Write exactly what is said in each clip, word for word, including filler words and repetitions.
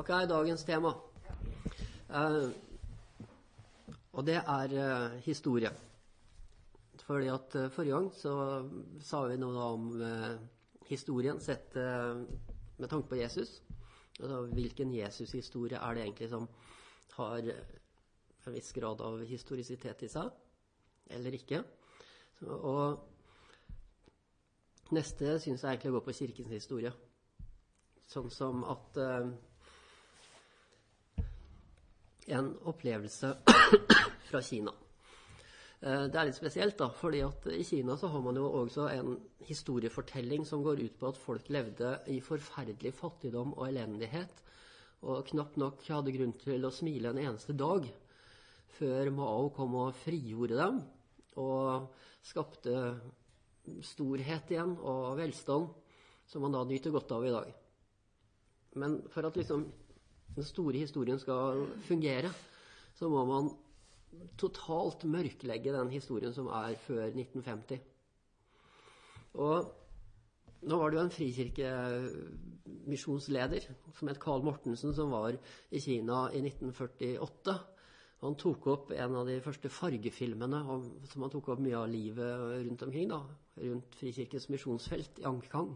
Folka er dagens tema. Uh, og det er uh, historie. Fordi at uh, forrige gang så sa vi noe om uh, historien sett uh, med tanke på Jesus. Altså, hvilken Jesus-historie er det egentlig som har en viss grad av historisitet i seg, eller ikke? Så, og neste synes jeg egentlig går på kirkens historie. Sånn som at uh, en opplevelse fra Kina. Uh, det er litt spesielt da, fordi at i Kina så har man jo også en historiefortelling som går ut på at folk levde i forferdelig fattigdom og elendighet, og knapt nok hadde grunn til å smile en eneste dag før Mao kom og frigjorde dem, og skapte storhet igjen og velstand, som man da nyter godt av i dag. Men for at liksom den store historien skal fungere, så må man totalt mørklegge den historien som er før nitten femti. Og nå var det jo en frikirkemisjonsleder som het Carl Mortensen, som var i Kina i nitten førtiåtte. Han tok opp en av de første fargefilmene, som han tok opp mye av livet rundt omkring, da, rundt Frikirkens misjonsfelt i Angkang.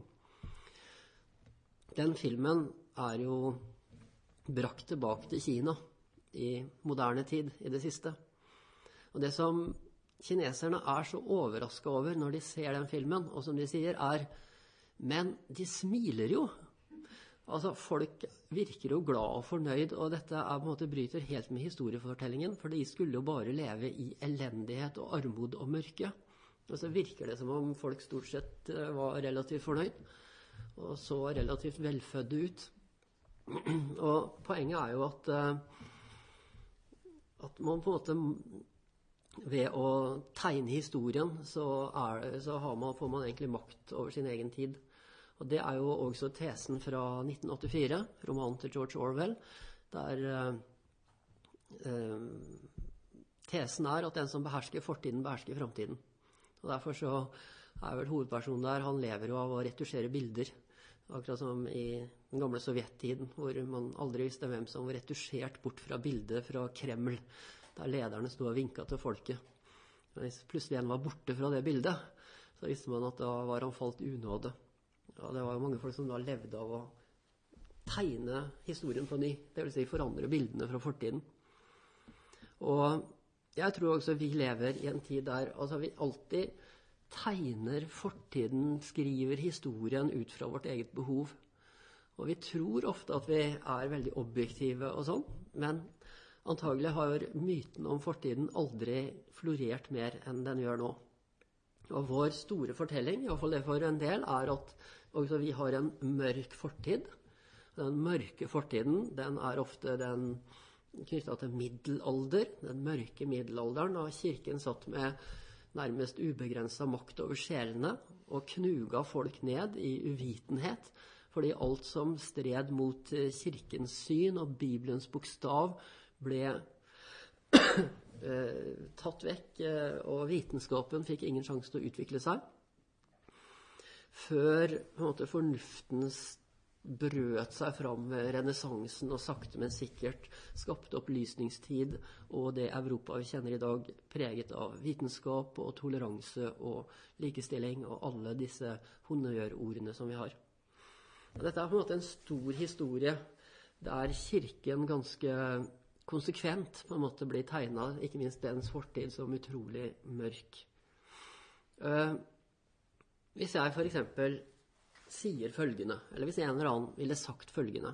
Den filmen er jo brakt tilbake til Kina i moderne tid, i det siste. Og det som kineserne er så overrasket over når de ser den filmen, og som de sier er, men de smiler jo. Altså, folk virker jo glad og fornøyd, og dette er, på en måte bryter helt med historiefortellingen, for de skulle jo bare leve i elendighet og armod og mørke. Og så virker det som om folk stort sett var relativt fornøyd, og så relativt velfødde ut. Og poenget er jo at, at man på en måte ved å tegne historien så, er, så har man, får man egentlig makt over sin egen tid. Og det er jo også tesen fra nitten åttifire, romanen til George Orwell, der eh, tesen er at den som behersker fortiden, behersker fremtiden. Og derfor så er vel hovedpersonen der, han lever jo av å retusjere bilder, akkurat som i den gamle sovjettiden, hvor man aldri visste hvem som var retusjert bort fra bildet fra Kreml, der lederne stod og vinket til folket. Hvis plutselig en var borte fra det bildet, så visste man at da var han falt unåde. Ja, det var jo mange folk som da levde av å tegne historien på ny, det vil si forandre bildene fra fortiden. Og jeg tror også vi lever i en tid der altså vi alltid tegner fortiden, skriver historien ut fra vårt eget behov. Og vi tror ofte at vi er veldig objektive og sånn, men antagelig har myten om fortiden aldri florert mer enn den gjør nå. Og vår store fortelling, i hvert fall det for en del, er at også vi har en mørk fortid. Den mørke fortiden, den er ofte den knyttet til middelalder, den mørke middelalderen, og kirken satt med nærmest ubegrenset makt over sjelene, og knuga folk ned i uvitenhet, fordi alt som stred mot kirkens syn og Bibelens bokstav ble tatt vekk, og vitenskapen fikk ingen sjanse til å utvikle seg. Før på en måte, fornuftens brøt seg fram ved renessansen og sakte, men sikkert skapte opplysningstid, og det Europa vi kjenner i dag, preget av vitenskap og toleranse og likestilling og alle disse honnørordene som vi har. Og dette er på en måte en stor historie der kirken ganske konsekvent på en måte blir tegnet, ikke minst dens fortid, som utrolig mørk. Uh, hvis jeg for eksempel sier følgende, eller hvis en eller annen ville sagt følgende.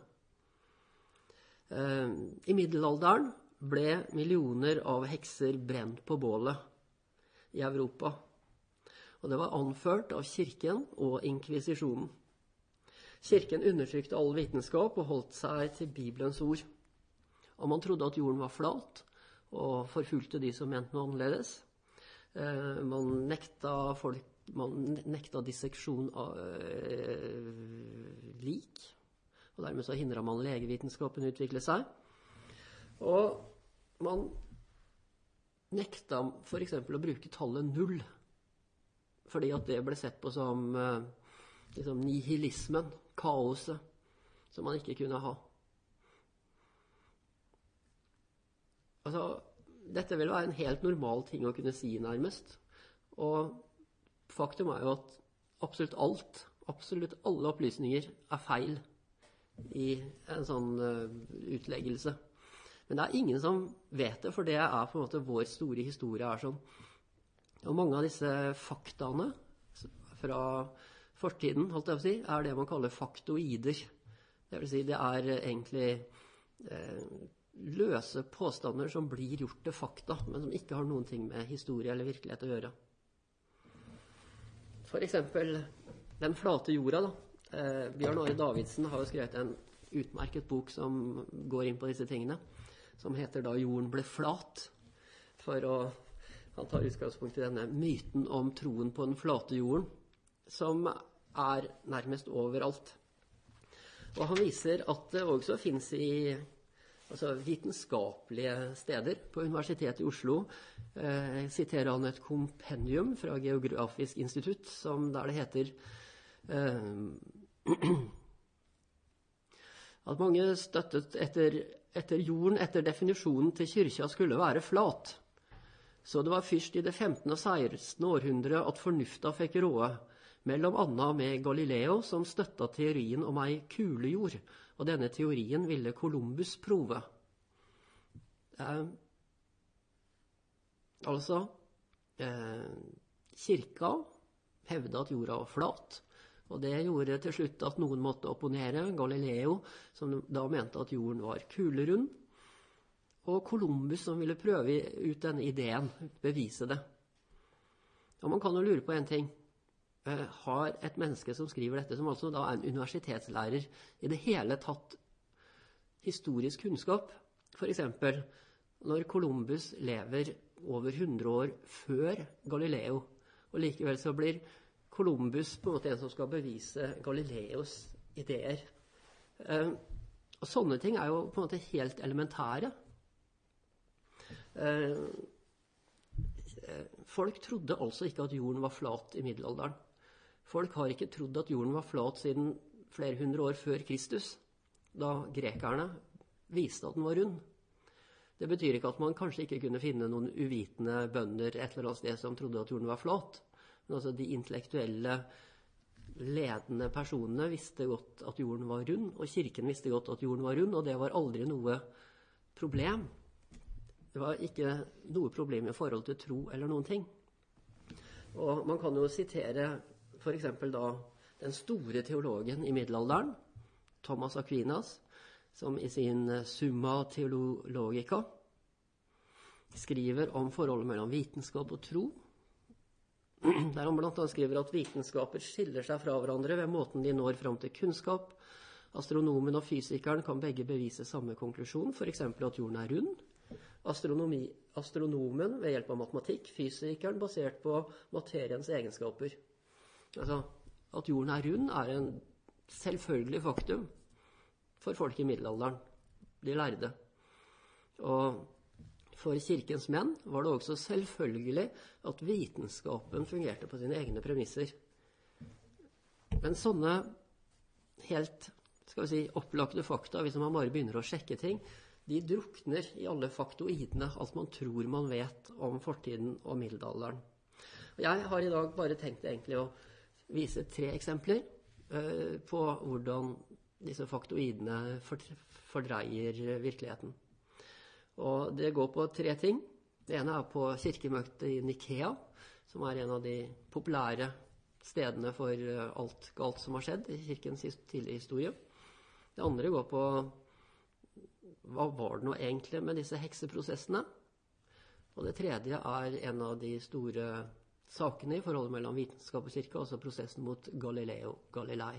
Uh, I middelalderen ble millioner av hekser brent på bålet i Europa. Og det var anført av kirken og inkvisisjonen. Kirken undertrykte all vitenskap og holdt seg til Bibelens ord. Og man trodde at jorden var flat, og forfulgte de som mente noe annerledes. Uh, man nekta folk Man nekta disseksjon av øh, lik, og dermed så hindret man legevitenskapen å utvikle seg. Og man nekta for eksempel å bruke tallet null, fordi at det ble sett på som øh, liksom nihilismen, kaoset, som man ikke kunne ha. Altså, dette vil være en helt normal ting å kunne si nærmest. Og faktum er jo at absolutt alt, absolutt alle opplysninger er feil i en sånn uh, utleggelse. Men det er ingen som vet det, for det er på en måte vår store historie er sånn. Og mange av disse faktaene fra fortiden, holdt jeg på å si, er det man kaller faktoider. Det vil si, det er egentlig eh, løse påstander som blir gjort til fakta, men som ikke har noen ting med historie eller virkelighet å gjøre. For eksempel den flate jorda. Da. Eh, Bjørn Are Davidsen har jo skrevet en utmerket bok som går inn på disse tingene, som heter da «Jorden ble flat», for å, han tar utgangspunkt i denne myten om troen på den flate jorden, som er nærmest overalt. Og han viser at det også finnes i altså, vitenskapelige steder. På Universitetet i Oslo eh, siterer han et kompendium fra Geografisk institutt, som der det heter eh, at mange støttet etter, etter jorden etter definisjonen til kyrkja skulle være flat. Så det var først i det femtende og sekstende århundre at fornufta fikk råde, mellom annet med Galileo, som støttet teorien om ei kulejord, og denne teorien ville Columbus prove. Eh, altså, eh, kirka hevdet at jorda var flat, og det gjorde til slutt at noen måtte opponere Galileo, som da mente at jorden var kulerund, og Columbus som ville prøve ut denne ideen, bevise det. Og man kan jo lure på en ting. Har et menneske som skriver dette, som altså da er en universitetslærer, i det hele tatt historisk kunnskap? For eksempel, når Columbus lever over hundre år før Galileo, og likevel så blir Columbus på en måte en som skal bevise Galileos ideer. Eh, og sånne ting er jo på en måte helt elementære. Eh, folk trodde altså ikke at jorden var flat i middelalderen. Folk har ikke trodd at jorden var flat siden flere hundre år før Kristus, da grekerne viste at den var rund. Det betyr ikke at man kanskje ikke kunne finne noen uvitende bønder et eller annet sted som trodde at jorden var flat. Men altså de intellektuelle, ledende personene visste godt at jorden var rund, og kirken visste godt at jorden var rund, og det var aldri noe problem. Det var ikke noe problem i forhold til tro eller noen ting. Og man kan jo sitere for eksempel da den store teologen i middelalderen, Thomas Aquinas, som i sin Summa Theologica skriver om forholdet mellom vitenskap og tro. Der han blant annet skriver at vitenskaper skiller seg fra hverandre ved måten de når fram til kunnskap. Astronomen og fysikeren kan begge bevise samme konklusjon, for eksempel at jorden er rund. Astronomi, astronomen ved hjelp av matematikk, fysikeren basert på materiens egenskaper. Altså, at jorden er rund er en selvfølgelig faktum for folk i middelalderen, de lærde. Og for kirkens menn var det også selvfølgelig at vitenskapen fungerte på sine egne premisser. Men sånne helt, skal vi si, opplagte fakta, hvis man bare begynner å sjekke ting, de drukner i alle faktoidene, alt man tror man vet om fortiden og middelalderen. Og jeg har i dag bare tenkt egentlig å vise tre eksempler uh, på hvordan disse faktoidene fordreier virkeligheten. Og det går på tre ting. Det ene er på kirkemøtet i Nikea, som er en av de populære stedene for alt galt som har skjedd i kirkens tidlige historie. Det andre går på hva var det nå egentlig med disse hekseprosessene? Og det tredje er en av de store sakene i forholdet mellom vitenskap og kirke, altså prosessen mot Galileo Galilei.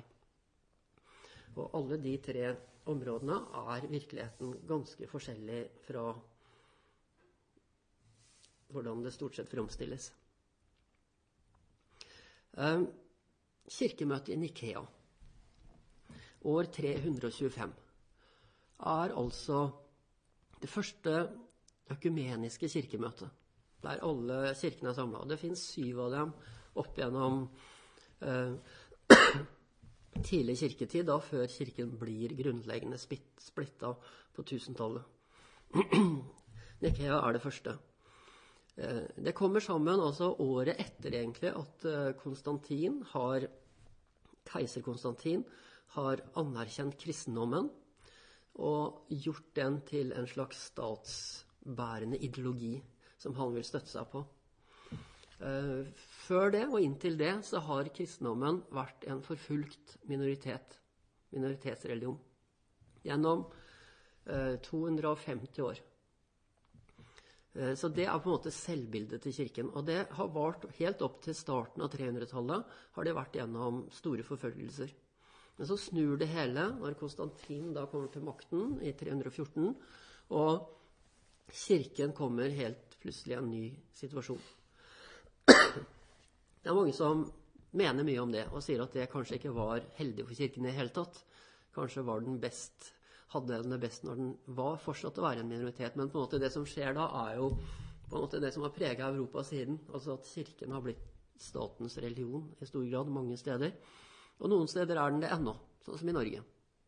Og alle de tre områdene er virkeligheten ganske forskjellig fra hvordan det stort sett fremstilles. Um, kirkemøtet i Nikea, år tre hundre tjuefem, er altså det første økumeniske kirkemøtet, der alle kirkene er samlet. Det finnes syv av dem opp gjennom eh, tidlig kirketid, da før kirken blir grunnleggende splittet på tusentallet. Nikea er det første. Det kommer sammen altså året etter egentlig at Konstantin har, keiser Konstantin har anerkjent kristendommen og gjort den til en slags statsbærende ideologi som han vil støtte seg på. Før det og inntil det så har kristendommen vært en forfulgt minoritet, minoritetsreligion, gjennom to hundre og femti år. Så det er på en måte selvbildet til kirken, og det har vart helt opp til starten av trehundretallet, har det vært gjennom store forfølgelser. Men så snur det hele når Konstantin da kommer til makten i tre hundre og fjorten, og kirken kommer helt plutselig i en ny situasjon. Det er mange som mener mye om det, og sier at det kanskje ikke var heldig for kirken i hele tatt. Kanskje var den best hadde den det best når den var fortsatt å være en minoritet. Men på en måte det som skjer da er jo på en måte det som har preget Europa siden. Altså at kirken har blitt statens religion i stor grad mange steder. Og noen steder er den det ennå, sånn som i Norge.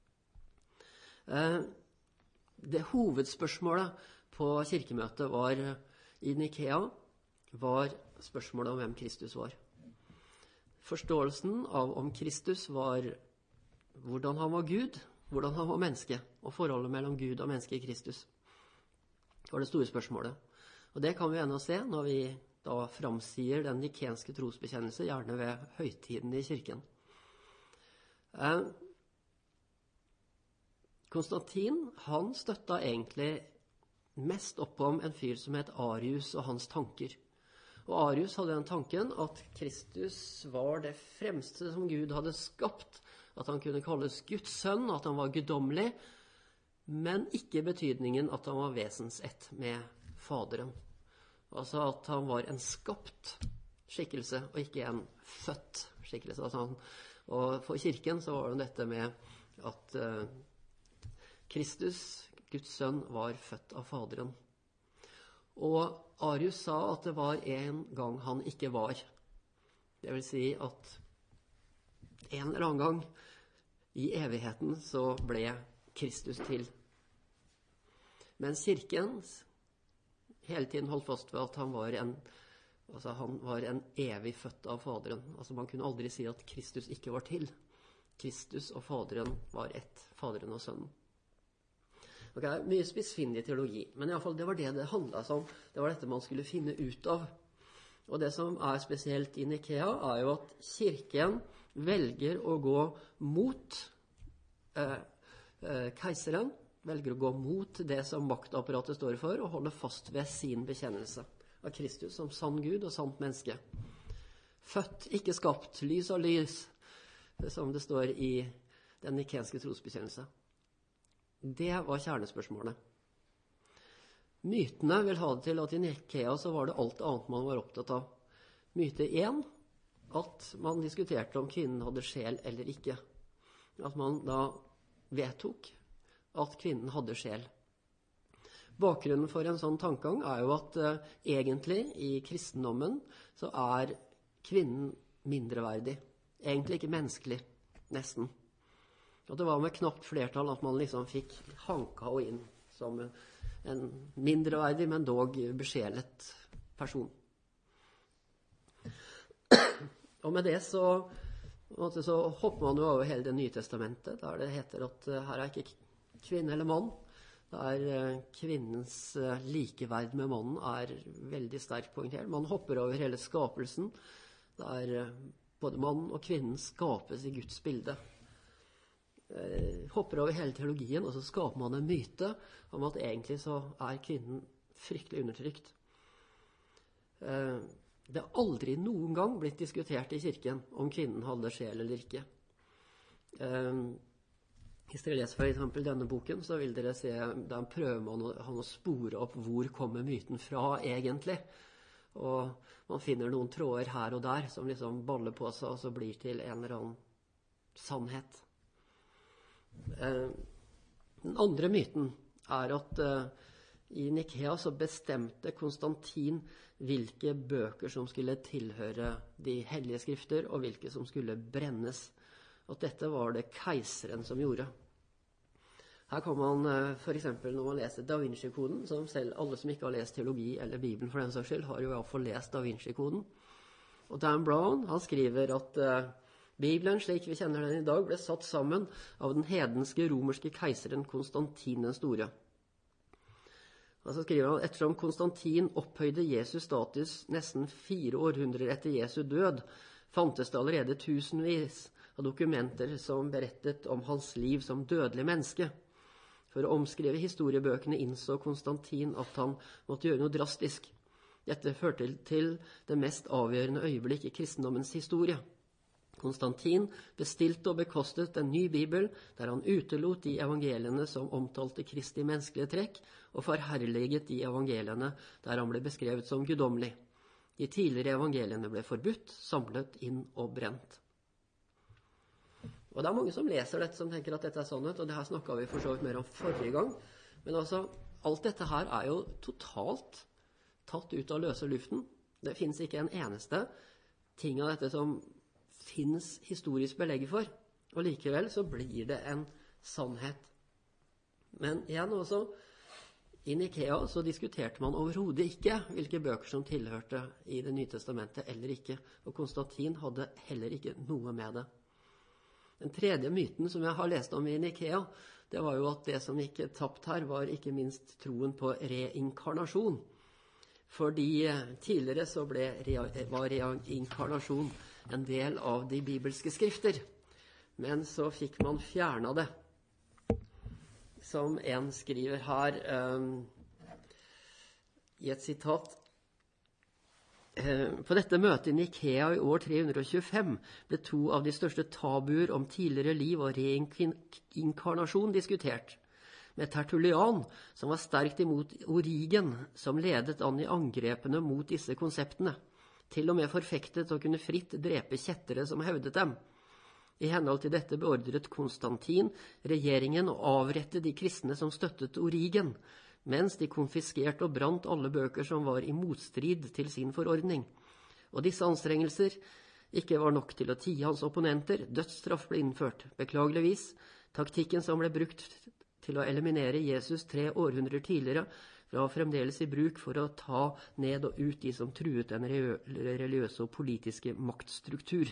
Det hovedspørsmålet på kirkemøtet var i Nikea var spørsmålet om hvem Kristus var. Forståelsen av om Kristus var hvordan han var Gud, hvordan han var menneske, og forholdet mellom Gud og menneske i Kristus. Det var det store spørsmålet. Og det kan vi ennå se når vi da framsier den nikenske trosbekjennelse, gjerne ved høytiden i kirken. Eh, Konstantin, han støtta egentlig mest opp om en fyr som het Arius og hans tanker. Og Arius hadde den tanken at Kristus var det fremste som Gud hadde skapt, at han kunne kalles Guds sønn, at han var guddommelig, men ikke betydningen at han var vesensett med Faderen. Altså at han var en skapt skikkelse, og ikke en født skikkelse. Altså han, og for kirken så var det dette med at uh, Kristus, Guds sønn, var født av Faderen. Og Arius sa at det var en gang han ikke var. Det vil si at en eller annen gang i evigheten så ble Kristus til. Mens kirken hele tiden holdt fast ved at han var en, altså han var en evig født av Faderen. Altså man kunne aldri si at Kristus ikke var til. Kristus og Faderen var ett, Faderen og Sønnen. Ok, mye spissfindig teologi, men i alle fall det var det det handlet om. Det var dette man skulle finne ut av. Og det som er spesielt i Nikea er jo at kirken velger å gå mot eh, eh, keiseren, velger å gå mot det som maktapparatet står for, og holde fast ved sin bekjennelse av Kristus som sann Gud og sant menneske. Født, ikke skapt, lys av lys, som det står i den nikenske trosbekjennelse. Det var kjernespørsmålet. Mytene vil ha det til at i Nikea så var det alt annet man var opptatt av. Myte én, at man diskuterte om kvinnen hadde sjel eller ikke. At man da vedtok at kvinnen hadde sjel. Bakgrunnen for en sånn tankegang er jo at uh, egentlig i kristendommen så er kvinnen mindreverdig. Egentlig ikke menneskelig, nesten. Og det var med knapt flertall at man liksom fikk hanka og inn som en mindreverdig, men dog besjelet person. Og med det så, så hopper man jo over hele det nye testamentet, der det heter at uh, her er ikke kvinne eller mann. Der uh, kvinnens uh, likeverd med mannen er veldig sterkt poengtert. Man hopper over hele skapelsen, der uh, både mann og kvinnen skapes i Guds bilde. Uh, hopper over hele teologien, og så skaper man en myte om at egentlig så er kvinnen fryktelig undertrykt. Uh, Det har aldri noen gang blitt diskutert i kirken om kvinnen hadde sjel eller ikke. Um, hvis dere leser for eksempel denne boken, så vil dere se, der prøver man å, han å spore opp hvor kommer myten fra egentlig. Og man finner noen tråder her og der som liksom baller på seg, og så blir til en eller annen sannhet. Um, den andre myten er at uh, i Nikea så bestemte Konstantin hvilke bøker som skulle tilhøre de hellige skrifter, og hvilke som skulle brennes. At dette var det keiseren som gjorde. Her kan man eh, for eksempel når man leser Da Vinci-koden, som selv alle som ikke har lest teologi eller Bibelen for den saks skyld, har jo i hvert fall lest Da Vinci-koden. Og Dan Brown, han skriver at eh, Bibelen, slik vi kjenner den i dag, ble satt sammen av den hedenske romerske keiseren Konstantin den store. Og så skriver han, ettersom Konstantin opphøyde Jesus status nesten fire århundrer etter Jesu død, fantes det allerede tusenvis av dokumenter som berettet om hans liv som dødelig menneske. For å omskrive historiebøkene innså Konstantin at han måtte gjøre noe drastisk. Dette førte til det mest avgjørende øyeblikk i kristendommens historie. Konstantin bestilte og bekostet en ny bibel, der han utelot de evangeliene som omtalte Kristi menneskelige trekk, og forherliget de evangeliene der han ble beskrevet som guddommelig. De tidligere evangeliene ble forbudt, samlet inn og brent. Og det er mange som leser dette som tenker at dette er sannhet, og det her snakket vi for så vidt mer om forrige gang. Men altså, alt dette her er jo totalt tatt ut av løse luften. Det finnes ikke en eneste ting av dette som finnes historisk belegg for, og likevel så blir det en sannhet. Men igjen også, i Nikea så diskuterte man overhodet ikke hvilke bøker som tilhørte i det nye testamentet eller ikke, og Konstantin hadde heller ikke noe med det. Den tredje myten som jeg har lest om i Nikea, det var jo at det som gikk tapt her var ikke minst troen på reinkarnasjon. Fordi tidligere så ble, var reinkarnasjon en del av de bibelske skrifter. Men så fikk man fjernet det. Som en skriver her um, i et sitat. På dette møtet i Nikea i år tre hundre og tjuefem ble to av de største tabuer om tidligere liv og reinkarnasjon diskutert. Med Tertullian, som var sterkt imot Origen, som ledet an i angrepene mot disse konseptene. Til og med forfektet å kunne fritt drepe kjettere som hevdet dem. I henhold til dette beordret Konstantin regjeringen å avrette de kristne som støttet Origen, mens de konfiskerte og brant alle bøker som var i motstrid til sin forordning. Og disse anstrengelser ikke var nok til å tie hans opponenter. Dødsstraff ble innført. Beklageligvis, taktikken som ble brukt til å eliminere Jesus tre århundrer tidligere, var fremdeles i bruk for å ta ned og ut de som truet den religiøse og politiske maktstruktur.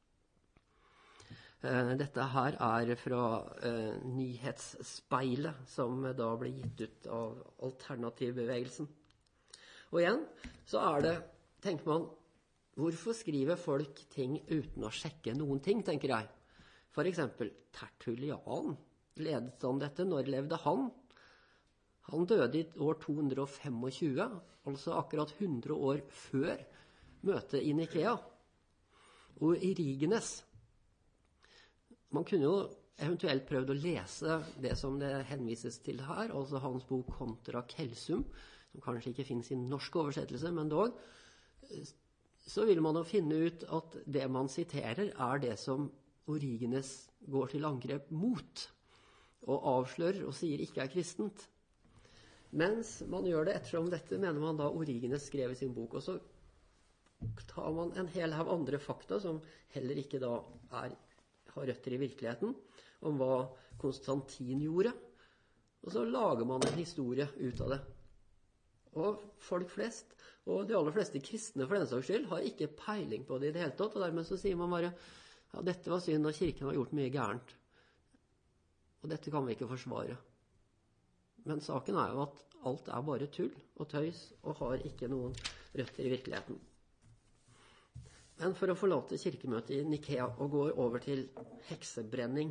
Dette her er fra uh, Nyhetsspeilet, som da ble gitt ut av alternativbevegelsen. Og igjen, så er det, tenker man, hvorfor skriver folk ting uten å sjekke noen ting, tenker jeg. For eksempel, Tertullian, ledet han dette? Når levde han? Han døde i år to hundre og tjuefem, altså akkurat hundre år før møtet i Nikea. Og Origenes, man kunne jo eventuelt prøvd å lese det som det henvises til her, altså hans bok Contra Celsum, som kanskje ikke finnes i norsk oversettelse, men dog, så vil man jo finne ut at det man siterer er det som Origenes går til angrep mot, og avslører og sier ikke er kristent. Mens man gjør det ettersom dette, mener man da Origenes skrev i sin bok, og så tar man en hel hav andre fakta som heller ikke da er har røtter i virkeligheten, om hva Konstantin gjorde, og så lager man en historie ut av det. Og folk flest, og de aller fleste kristne for den saks skyld, har ikke peiling på det i det hele tatt, og dermed så sier man bare, ja, dette var synd, og kirken har gjort mye gærent. Og dette kan vi ikke forsvare. Men saken er jo at alt er bare tull og tøys, og har ikke noen røtter i virkeligheten. Men for å forlate kirkemøtet i Nikea og gå over til heksebrenning.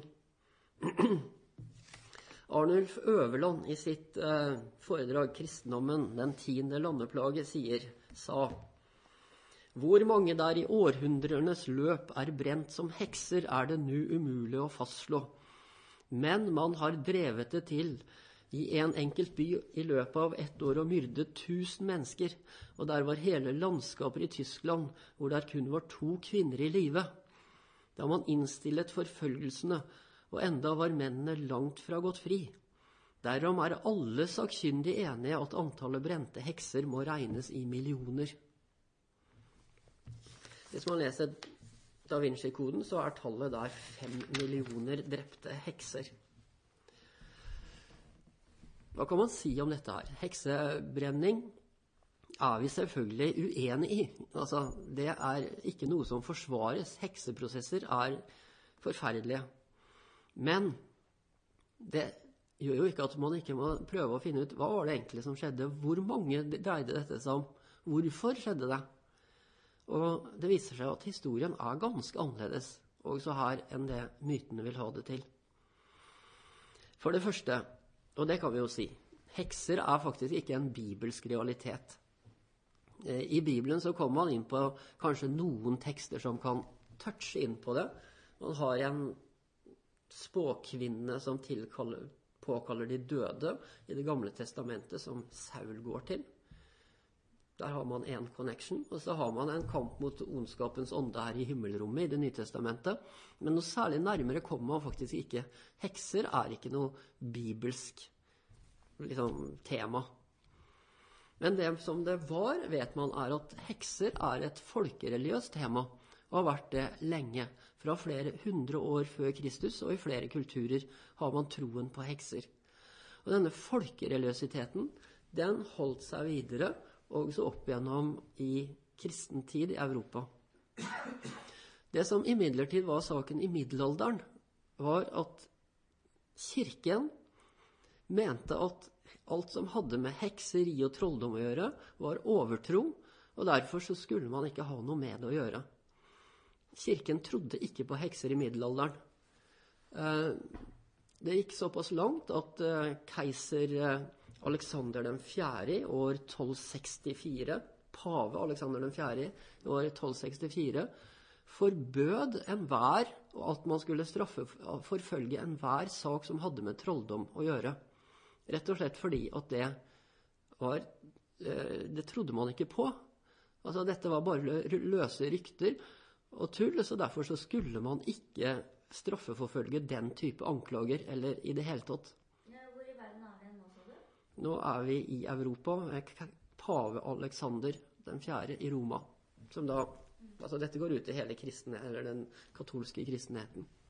Arnulf Øverland i sitt eh, foredrag Kristendommen, den tiende landeplage, sier, sa, hvor mange der i århundrenes løp er brent som hekser, er det nu umulig å fastslå. Men man har drevet det til i en enkelt by i løpet av ett år og myrdet tusen mennesker, og der var hele landskaper i Tyskland, hvor der kun var to kvinner i live. Da man innstillet forfølgelsene, og enda var mennene langt fra gått fri. Derom er alle sakkyndig enige at antallet brente hekser må regnes i millioner. Hvis man leser Da Vinci-koden, så er tallet der fem millioner drepte hekser. Hva kan man si om dette her? Heksebrenning er vi selvfølgelig uenig i. Altså, det er ikke noe som forsvares. Hekseprosesser er forferdelige. Men det gjør jo ikke at man ikke må prøve å finne ut hva var det egentlig som skjedde, hvor mange dreide dette seg om, hvorfor skjedde det. Og det viser seg at historien er ganske annerledes, også her enn det mytene vil ha det til. For det første, og det kan vi jo si, hekser er faktisk ikke en bibelsk realitet. I Bibelen så kommer man inn på kanskje noen tekster som kan touche inn på det. Man har en spåkvinne som tilkaller, påkaller de døde i det gamle testamentet, som Saul går til. Der har man en connection, og så har man en kamp mot ondskapens ånde her i himmelrommet i det nye testamentet. Men noe særlig nærmere kommer man faktisk ikke. Hekser er ikke noe bibelsk liksom, tema. Men det som det var, vet man, er at hekser er et folkereligiøst tema, og har vært det lenge. Fra flere hundre år før Kristus, og i flere kulturer har man troen på hekser. Og denne folkereligiøsiteten, den holdt seg videre, og så opp igjennom i kristen tid i Europa. Det som imidlertid var saken i middelalderen, var at kirken mente at alt som hadde med hekseri og trolldom å gjøre, var overtro, og derfor så skulle man ikke ha noe med det å gjøre. Kirken trodde ikke på hekser i middelalderen. Det gikk såpass langt at keiser Alexander den fjerde i år tolv sekstifire, pave Alexander den fjerde i år tolv sekstifire, forbød enhver, og at man skulle straffe, forfølge enhver sak som hadde med trolldom å gjøre. Rett og slett fordi at det var, det trodde man ikke på. Altså dette var bare løse rykter og tull, så derfor så skulle man ikke straffeforfølge den type anklager, eller i det hele tatt. Hvor i verden er vi nå, sa du? Nå er vi i Europa, pave Alexander den fjerde i Roma, som da, altså dette går ut i hele kristne, eller den katolske kristenheten.